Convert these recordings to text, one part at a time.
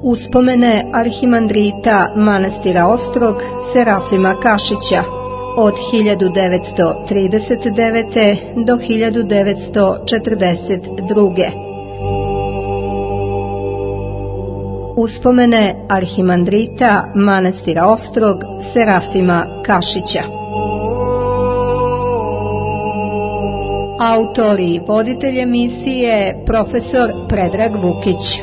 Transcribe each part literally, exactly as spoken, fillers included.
Uspomene arhimandrita manastira Ostrog Serafima Kašića od hiljadu devetsto trideset devete. do hiljadu devetsto četrdeset druge. Uspomene arhimandrita manastira Ostrog Serafima Kašića. Autor i voditelj emisije profesor Predrag Vukić.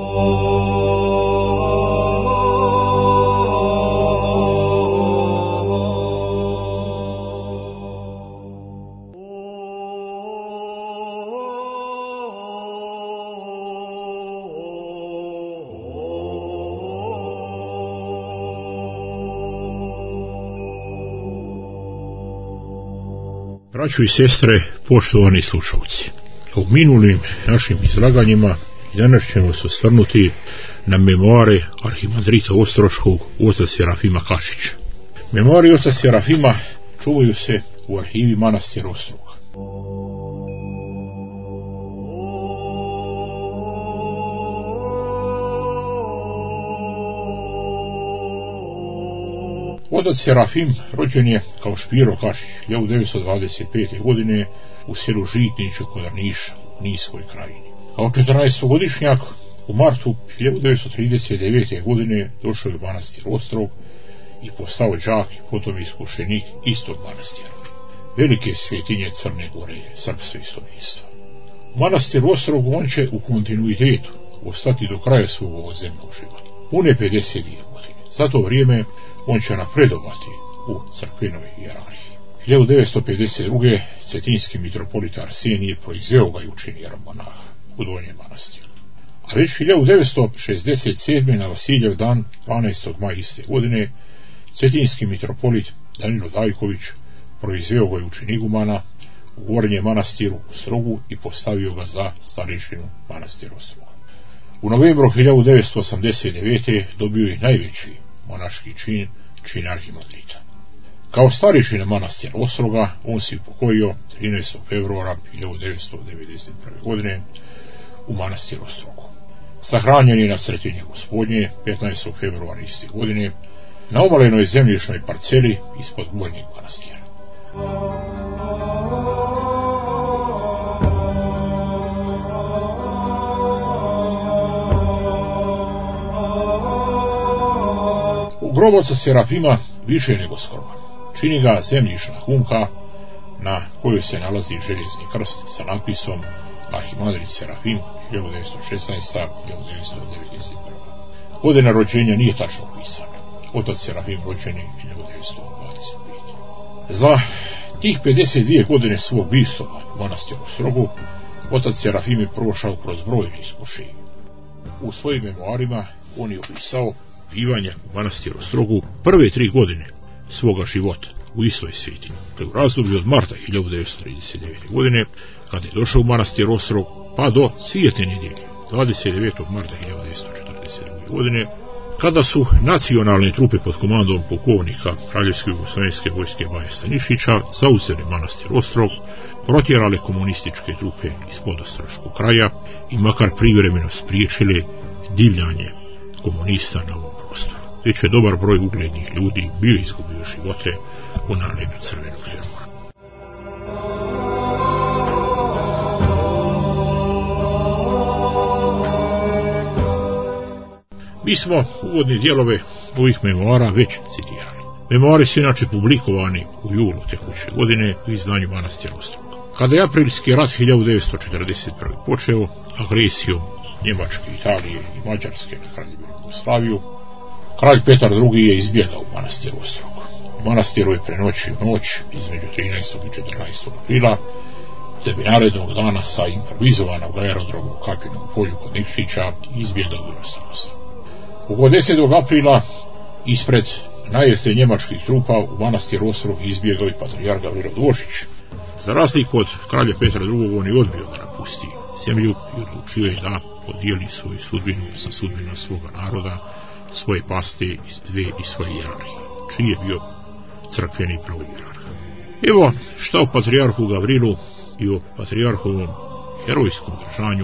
Braćo i sestre, poštovani slušalci, u minulim našim izlaganjima danas ćemo se osvrnuti na memoare arhimandrita Ostroškog oca Serafima Kašića. Memoari oca Serafima čuvaju se u arhivi manastira Ostroga. Otac Serafim rođen je kao Špiro Kašić hiljadu devetsto dvadeset pete. godine u selu Žitniću kod Niša u Niskoj krajini. Kao četrnaestogodišnjak u martu hiljadu devetsto trideset devete. godine došao je u manastir Ostrog i postao đak i potom iskušenik istog manastira, velike svetinje Crne Gore, srpstva i istorijstva. U manastiru Ostrogu on će u kontinuitetu ostati do kraja svog ovozemnog života, pune pedeset dvije godine. Za to vrijeme on će napredovati u crkvenoj hijerarhiji. hiljadu devetsto pedeset druge. cetinski mitropolit Arsenije proizveo ga i učinio jeromonaha u Donjem manastiru. A već hiljadu devetsto šezdeset sedme. na Vasiljev dan, dvanaestog maja iste godine, cetinski mitropolit Danilo Dajković proizveo ga i učinio igumana u Gornjem manastiru u Ostrogu i postavio ga za starešinu manastira Ostroga. U novembru hiljadu devetsto osamdeset devete. dobio je najveći monaški čin, čin arhimandrita. Kao starešina manastira Ostroga on se upokojio trinaestog februara hiljadu devetsto devedeset prve. godine u manastiru Ostrogu. Sahranjen je na Sretenje Gospodnje petnaestog februara iste godine na omalenoj zemljišnoj parceli ispod Gornjeg manastira. Grob oca Serafima više nego skroman. Čini ga zemljišna humka na kojoj se nalazi željezni krst sa napisom Arhimandrit Serafim hiljadu devetsto šesnaeste. do hiljadu devetsto devedeset prve. Godina rođenja nije tačno pisana. Otac Serafim rođen je hiljadu devetsto dvadeset pete. Za tih pedeset dvije godine svog bivstvovanja u manastiru Ostrogu otac Serafim je prošao kroz brojne iskušenja. U svojim memoarima on je opisao bivanje u manastiru Ostrogu prve tri godine svoga života u istoj svetinji, te u razdoblju od marta hiljadu devetsto trideset devete. godine, kada je došao u manastir Ostrog, pa do Svijetne nedjelje dvadeset devetog marta hiljadu devetsto četrdeset druge. godine, kada su nacionalne trupe pod komandom pukovnika Kraljevske jugoslovenske vojske Baje Stanišića zauzeli manastir Ostrog, protjerale komunističke trupe iz podostroškog kraja i makar privremeno spriječili divljanje komunista na ovom prostoru. Već je dobar broj uglednih ljudi bio izgubio živote u naletu crvenog terora. Mi smo uvodne dijelove ovih memoara već citirali. Memoari su inače publikovani u julu tekuće godine u izdanju manastira Ostroga. Kada je aprilski rat hiljadu devetsto četrdeset prve. počeo agresijom Njemačke, Italije i Mađarske na Kraljevinu Jugoslaviju, kralj Petar drugi. je izbjegao u manastir Ostrog. U manastiru je prenoćio noć između trinaestog i četrnaestog aprila, da bi narednog dana sa improvizovanog aerodroma u Kapinom polju kod Nikšića izbjegao u inostranstvo. Oko desetog aprila ispred najezde njemačkih trupa u manastir Ostrog izbjegao i patrijarh Gavrilo Dvošić. Za razliku od kralja Petra drugog. on je odbio da napusti zemlju i odlučio je da podijeli svoju sudbinu sa sudbinom svoga naroda, svoje paste iz dve i svoje hijerarhije, čiji je bio crkveni pravohijerarh. Evo šta o patrijarhu Gavrilu i o patrijarhovom herojskom držanju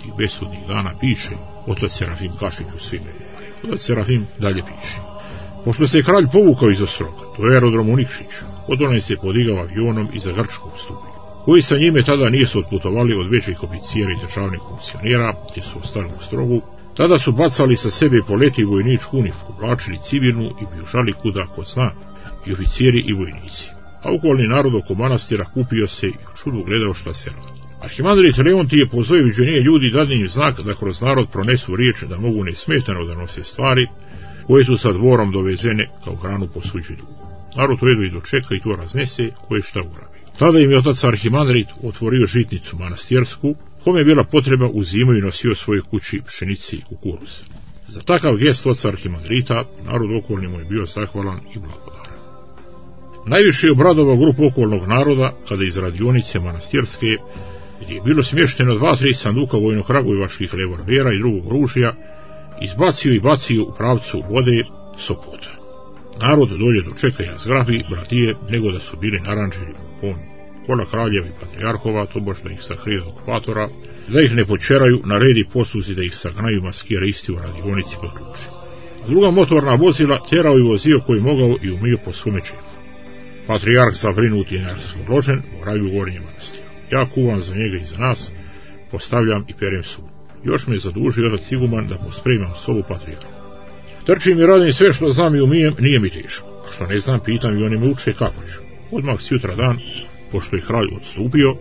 tih besudnih dana piše otac Serafim Kašić u svim memoarima. Otac Serafim dalje piše: pošto se kralj povukao iz Ostroga, to je aerodrom u Nikšiću, odonaj se podigao avionom i za Grčku ustupio, koji sa njime tada nisu otputovali od većih oficijera i državnih funkcionera, gdje su ostali u Ostrogu. Tada su bacali sa sebe poleti vojničku uniformu, vlačili civilnu i bjužali kuda ko zna, i oficijeri i vojnici. A okolni narod oko manastira kupio se i u čudu gledao šta se radi. Arhimandrit Leontije pozove viđenije ljudi dadni im znak da kroz narod pronesu riječ da mogu nesmetano da nose stvari koje su sa dvorom dovezene kao hranu po suđi dugu. Narod to jedu i dočeka i to raznese koje šta urabi. Tada im je otac Arhimandrit otvorio žitnicu manastirsku, kome je bila potreba uzimao i nosio svoje kući pšenici i kukuruz. Za takav gest oca Arhimandrita narod okolni mu je bio zahvalan i blagodaran. Najviše je obradovao grupu okolnog naroda kada iz radionice manastirske, gdje je bilo smješteno dva, tri sanduka vojno-kragujevačkih revolvera i drugog oružja, izbacio i bacio u pravcu vode Sopota. Narod dolje dočeka i razgrabi, bratije, nego da su bili naranđeni u pon kola kraljevi patrijarhova, to baš da ih sakrije do okupatora, da ih ne počeraju, naredi posluzi da ih sagnaju maskira isti u radionici pod ključem. A druga motorna vozila terao i vozio koji mogao i umio po svome čefu. Patrijarh zabrinut i neraspoložen boravi u Gornjem Manastiru. Ja kuvam za njega i za nas, postavljam i perem sud. Još me zadužio otac Iguman da pospremam sobu patrijarha. Trčim i radim sve što znam i umijem, nije mi teško. A što ne znam, pitam i oni me uče kako ću. Odmah sjutra dan, pošto je kralj odstupio,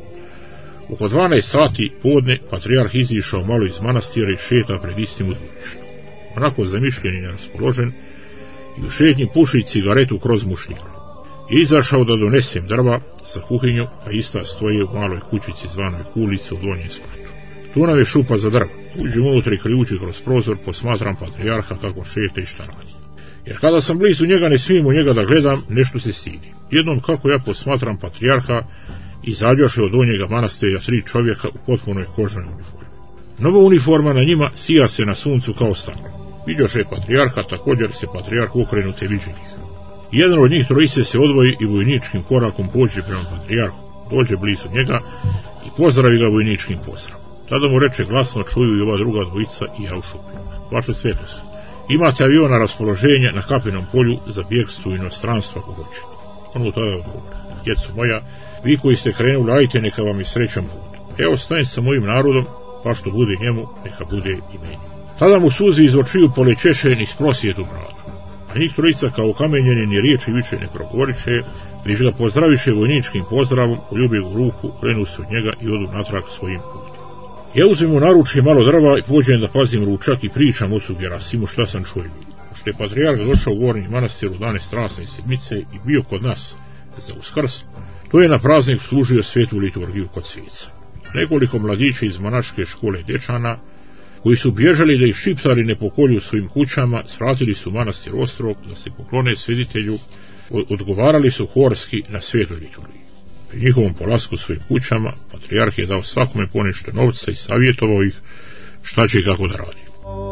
oko dvanaest sati podne patrijarh izišao malo iz manastira i šeta pred istim u dvorištu. Onako zamišljen i neraspoložen, i u šetnji puši cigaretu kroz mušniku. I izašao da donesem drva za kuhinju, a ista stoje u maloj kućici zvanoj Kulica u Donjem Splatu. Tu nam je šupa za drva. Uđem unutra i ključi kroz prozor, posmatram patrijarha kako šeta i šta radi. Jer kada sam blizu njega ne smijem u njega da gledam, nešto se stidim. Jednom kako ja posmatram patrijarha, izađoše od Donjega manastira tri čovjeka u potpunoj kožnoj uniformi. Nova uniforma na njima sija se na suncu kao staklo. Viđoše patrijarha, također se patrijarh okrenute viđenih. Jedan od njih trojice se odvoji i vojničkim korakom pođe prema patrijarhu, dođe blizu njega i pozdravi ga vojničkim pozdravom. Tada mu reče glasno, čuju i ova druga dvojica i ja u šupi: vaše svetosti, imate aviona raspoloženja na Kapinom polju za bjegstvo u inostranstvo ako hoćete. On mu tada odgovori: djeco moja, vi koji ste krenuli, ajte, neka vam i srećan put. Evo stajem sa mojim narodom, pa što bude njemu, neka bude i meni. Tada mu suzi iz očiju polećeše niz prosjetu bradu. A njih trojica kao kamenjeni ni riječi više ne progovoriše, viš ga pozdraviše vojničkim pozdravom, poljubi u ruku, krenu se od njega i odu natrag svojim putem. Ja uzmem u naručje malo drva i pođem da pazim ručak i pričam ocu Gerasimu šta sam čuo. Pošto je patrijarh došao u Gornji Manastir u dane Strasne sedmice i bio kod nas za Uskrs, to je na praznik služio svetu liturgiju kod sveca. Nekoliko mladića iz monaške škole dječana, koji su bježali da ih šiptari ne pokolju u svojim kućama, svratili su manastir Ostrog da se poklone sveditelju, odgovarali su horski na svetoj liturgiji. Pri njihovom polasku svojim kućama patrijarh je dao svakome ponešto novca i savjetovao ih šta će i kako da radi.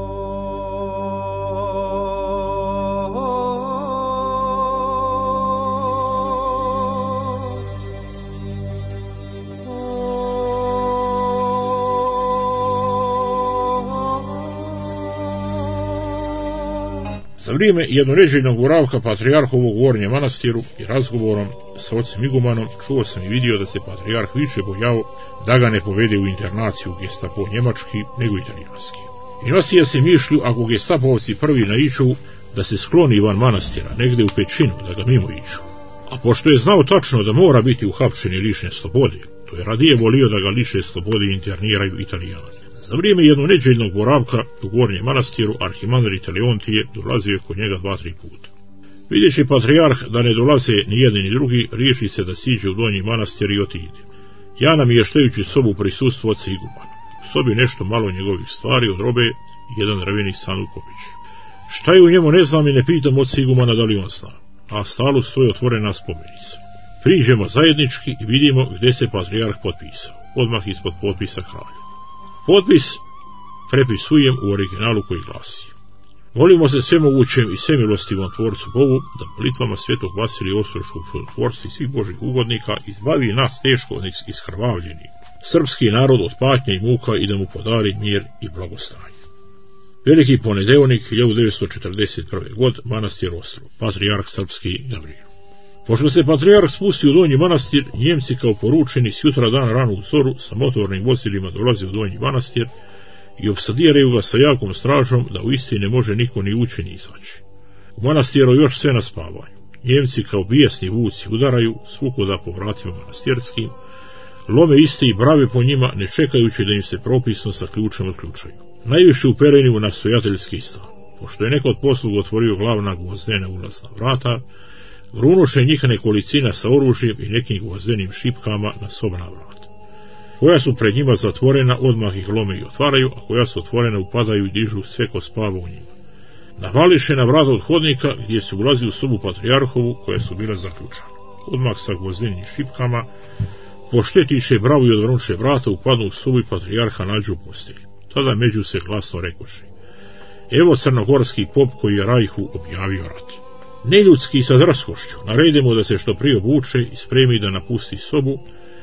Za vrijeme jednoneđeljnog boravka patrijarhovog u Gornjem Manastiru i razgovorom sa ocem Igumanom čuo sam i vidio da se patrijarh više bojao da ga ne povede u internaciju gestapo njemački nego italijanski. I nosio se mišlju ako gestapovci prvi naiđu da se skloni van manastira negde u pećinu da ga mimo iđu. A pošto je znao tačno da mora biti uhapšen i lišen slobode, to je radije volio da ga liše slobode i interniraju Italijani. Za vrijeme jednoneđeljnog boravka u Gornjem Manastiru arhimandrit Leontije dolazio je kod njega dva, tri puta. Vidjeći patrijarh da ne dolaze ni jedan ni drugi, riješi se da siđe u Donji Manastir i otide. Ja namještajući sobu prisustvo oca Igumana. U sobi nešto malo njegovih stvari od robe i jedan drveni sanduković. Šta je u njemu ne znam i ne pitam oca Igumana da li on zna, a stalu stoji otvorena spomenica. Priđemo zajednički i vidimo gdje se patrijarh potpisao, odmah ispod potpisa kralja. Potpis prepisujem u originalu koji glasi: molimo se svemogućem i svemilostivom tvorcu Bogu da molitvama svetog Vasilija Ostroškog čudotvorca i svih božih ugodnika izbavi nas teško iskrvavljeni srpski narod od patnje i muka i da mu podari mir i blagostanje. Veliki ponedeljnik hiljadu devetsto četrdeset prve. god, manastir Ostrog, patrijarh srpski Gavriil. Pošto se patrijarh spusti u Donji Manastir, Njemci kao poručeni s jutra dan rano u zoru sa motornim vozilima dolaze u Donji Manastir i opsadiraju ga sa jakom stražom da u isti ne može niko ni ući ni izaći. U manastiru još sve na spavanju. Njemci kao bijesni vuci udaraju svukuda po vratima manastirskim, lome iste i brave po njima, ne čekajući da im se propisno sa ključem otključaju. Najviše upereni u nastojateljski stan. Pošto je neko od posluga otvorio glavna gvozdena ulazna vrata, grunuše njih nekolicina sa oružjem i nekim gvozdenim šipkama na sobna vrata. Koja su pred njima zatvorena, odmah ih lome i otvaraju, a koja su otvorena upadaju i dižu sve ko spava u njima. Navališe na vrata od hodnika gdje se ulazi u sobu patrijarhovu koja su bila zaključana. Odmah sa gvozdenim šipkama poštetiše bravo i odvrnuše vrata, upadnu u sobu i patrijarha nađu u postelji. Tada među se glasno rekoše: evo crnogorski pop koji je Rajhu objavio rat. Neljudski sa drskošću naredimo da se što prije obuče i spremi da napusti sobu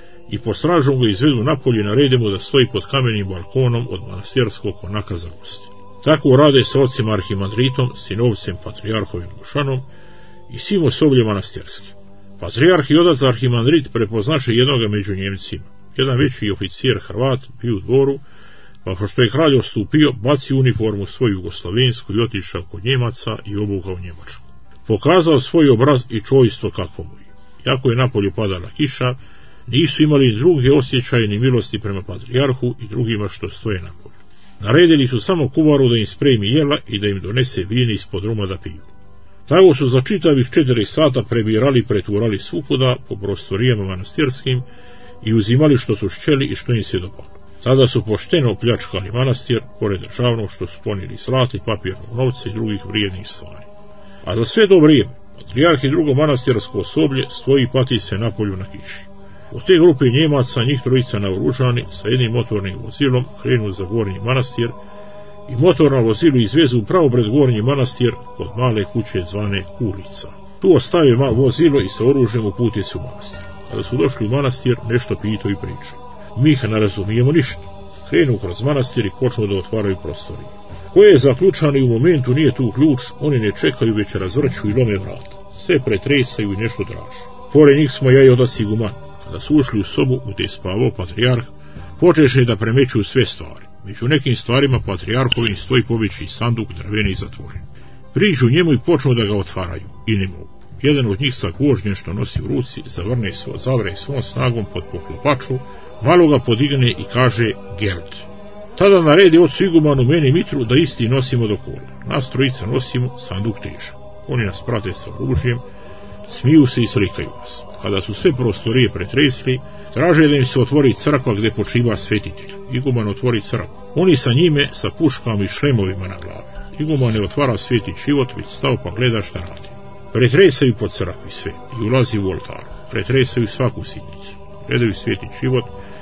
i po stražom ga izvedu napolje, naredimo da stoji pod kamenim balkonom od manastirskog konaka za gosti. Tako rade sa ocem arhimandritom, sinovcem patrijarhovim Dušanom i svim osobljem manastirskim. Patrijarh i otac arhimandrit prepoznaše jednoga među Njemcima. Jedan veći oficir Hrvat bio u dvoru, pa pošto je kralj ostupio, baci uniformu svoju jugoslavensku i otišao kod Njemaca i obukao njemačku. Pokazao svoj obraz i čojstvo kakvo mu je. Jako je napolju padala kiša, nisu imali druge osjećaje ni milosti prema patrijarhu i drugima što stoje napolju. Naredili su samo kuvaru da im spremi jela i da im donese vine ispod ruma da piju. Tako su za čitavih četiri sata prebirali, preturali svukuda po prostorijama manastirskim i uzimali što su šćeli i što im se dopalo. Tada su pošteno pljačkali manastir, pored državnog što su ponijeli zlata, papirnog novca i drugih vrijednih stvari. A za sve to vrijeme, patrijarh i drugo manastirsko osoblje stoji i pati se napolju na kiši. Od te grupe Njemaca, njih trojica naoružani, sa jednim motornim vozilom krenu za Gornji Manastir i motorno vozilo izvezu upravo pred Gornji Manastir kod male kuće zvane Kulica. Tu ostave vozilo i sa oružjem uputi se u manastir. Kada su došli u manastir, nešto pitaju i pričaju. Mi ih ne razumijemo ništa. Krenu kroz manastir i počnu da otvaraju prostorije. Koje je zaključano i u momentu nije tu ključ, oni ne čekaju, već razvrću i lome vrata. Sve pretresaju i nešto draže. Pored njih smo ja i otac Iguman. Kada su ušli u sobu gdje je spavao patrijarh, počeše da premećuju sve stvari. Među nekim stvarima patrijarhovim stoji poveći sanduk drveni zatvoren. Priđu njemu i počnu da ga otvaraju i ne mogu. Jedan od njih sa gvožđem što nosi u ruci zavrne svo, zavre svom snagom pod poklopaču, malo ga podigne i kaže Gerd. Tada naredi ocu Igumanu, meni Mitru, da isti nosimo do kola. Nas trojica nosimo, sanduk težak. Oni nas prate sa oružjem, smiju se i slikaju vas. Kada su sve prostorije pretresli, traže da im se otvori crkva gdje počiva svetitelj. Iguman otvori crkvu. Oni sa njime, sa puškama i šlemovima na glavi. Iguman ne otvara sveti život, već stao pa gleda šta radi. Pretresaju po crkvi sve i ulazi u oltar. Pretresaju svaku sitnicu. Gledaju sveti život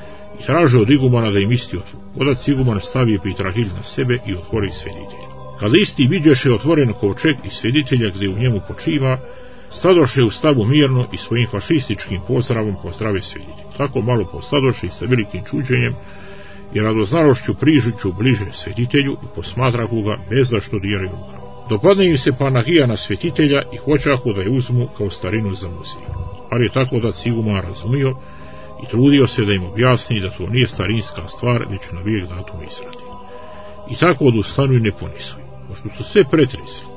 i traže od Igumana da im isti otvori. Otac Iguman stavi Petrahilj na sebe i otvori svetitelj. Kada isti viđeše otvoren kovčeg i svetitelja gdje u njemu počiva, stadoše u stavu mirno i svojim fašističkim pozdravom pozdrave svetitelj. Tako malo postadoše i sa velikim čuđenjem i radoznalošću prižuću bliže svetitelju i posmatrahu ga bez da što diraju rukama. Dopadne im se panagija na svetitelja i hoćahu da je uzmu kao starinu za muzej. Ali je tako da Iguman razumio i trudio se da im objasni da to nije starinska stvar, već na vijek datum izradi. I tako odustanu i ne ponisu. Pošto su sve pretresli,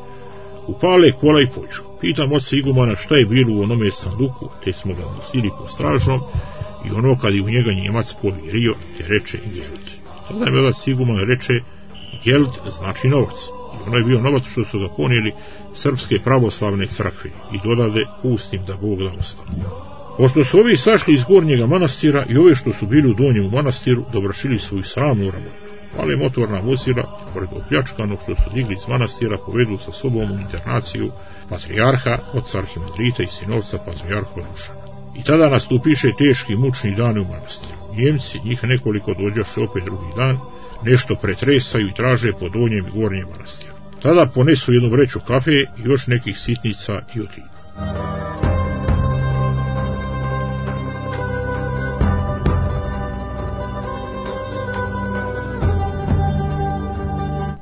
upale kola i pođu. Pitam oca Igumana šta je bilo u onome sanduku, te smo ga nosili po stražnom i ono kad je u njega Njemac povirio, te reče Geld. Tada mi otac Iguman reče Geld znači novac. I ono je bio novac što su ga ponijeli srpske pravoslavne crkve i dodade pustim da Bog da ostane. Pošto su ovi sašli iz Gornjega manastira i ove što su bili u Donjem manastiru dovršili svoju sramnu rabotu. Male motorna vozila, pored opljačkanog što su digli iz manastira, povedu sa sobom u internaciju patrijarha, oca arhimandrita i sinovca patrijarhova Dušana. I tada nastupiše teški mučni dani u manastiru. Njemci, njih nekoliko dođaše opet drugi dan, nešto pretresaju i traže po Donjem i Gornjem manastiru. Tada ponesu jednu vreću kafe i još nekih sitnica i otidu.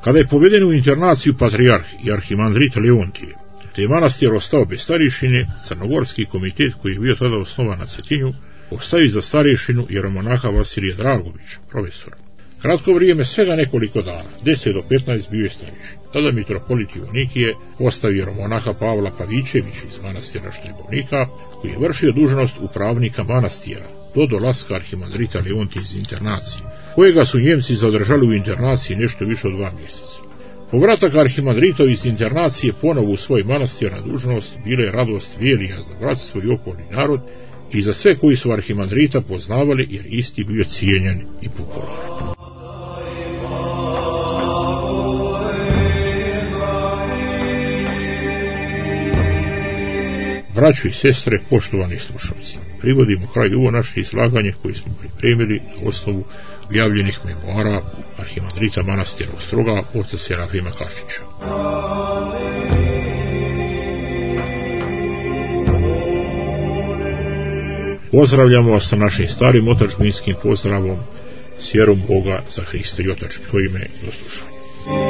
Kada je poveden u internaciju patrijarh i arhimandrit Leontije, te je manastir ostao bez starješine, Crnogorski komitet, koji je bio tada osnovan na Cetinju, postavi za starješinu jeromonaha Vasilija Dragovića, profesora. Kratko vrijeme, svega nekoliko dana, deset do petnaest, bio je starješin. Tada mitropolit Jovonikije postavi jeromonaha Pavla Pavićevića iz manastira Štrebovnika, koji je vršio dužnost upravnika manastira do dolaska arhimandrita Leontije iz internacije, kojega su Njemci zadržali u internaciji nešto više od dva mjeseca. Povratak arhimandritov iz internacije ponovo u svoj manastir na dužnost bila je radost velija za bratstvo i okolni narod i za sve koji su arhimandrita poznavali, jer isti bio cijenjen i popularan. Braćo i sestre, poštovani slušalci, privodimo kraju ovo naše izlaganje koje smo pripremili na osnovu objavljenih memoara arhimandrita manastira Ostroga, oca Serafima Kašića. Pozdravljamo vas sa našim starim otadžbinskim pozdravom, s vjerom Boga za Hrista i otadžbinu ime, do slušanja.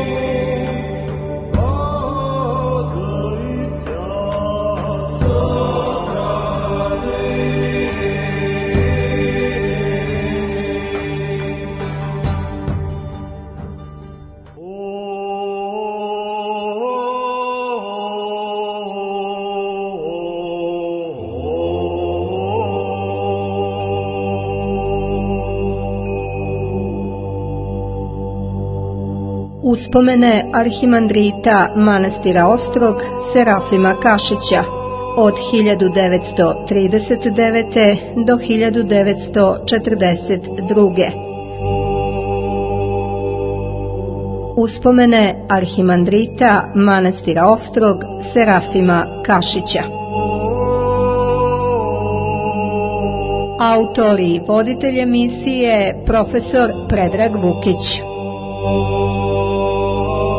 Uspomene arhimandrita manastira Ostrog Serafima Kašića od hiljadu devetsto trideset devete. do hiljadu devetsto četrdeset druge. Uspomene arhimandrita manastira Ostrog Serafima Kašića. Autor i voditelj emisije profesor Predrag Vukić.